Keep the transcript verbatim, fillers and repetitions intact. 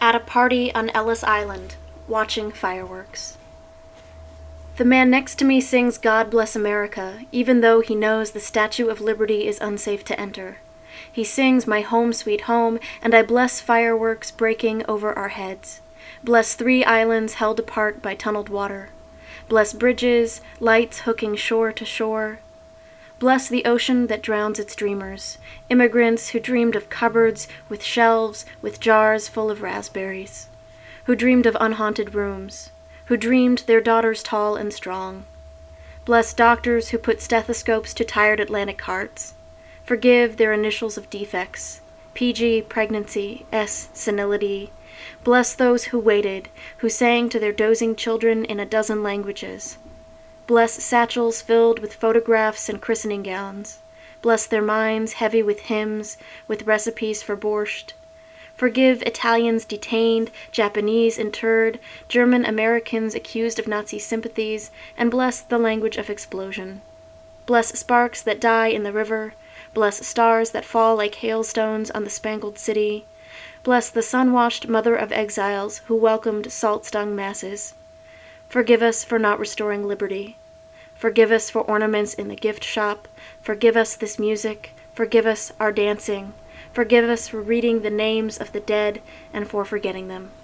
At a party on Ellis Island, watching fireworks. The man next to me sings God Bless America, even though he knows the Statue of Liberty is unsafe to enter. He sings My Home Sweet Home, and I bless fireworks breaking over our heads. Bless three islands held apart by tunneled water. Bless bridges, lights hooking shore to shore. Bless the ocean that drowns its dreamers, immigrants who dreamed of cupboards with shelves with jars full of raspberries, who dreamed of unhaunted rooms, who dreamed their daughters tall and strong. Bless doctors who put stethoscopes to tired Atlantic hearts. Forgive their initials of defects, P G, pregnancy, S, senility. Bless those who waited, who sang to their dozing children in a dozen languages. Bless satchels filled with photographs and christening gowns. Bless their minds heavy with hymns, with recipes for borscht. Forgive Italians detained, Japanese interred, German Americans accused of Nazi sympathies, and bless the language of explosion. Bless sparks that die in the river. Bless stars that fall like hailstones on the spangled city. Bless the sun-washed mother of exiles who welcomed salt-stung masses. Forgive us for not restoring liberty. Forgive us for ornaments in the gift shop. Forgive us this music. Forgive us our dancing. Forgive us for reading the names of the dead and for forgetting them.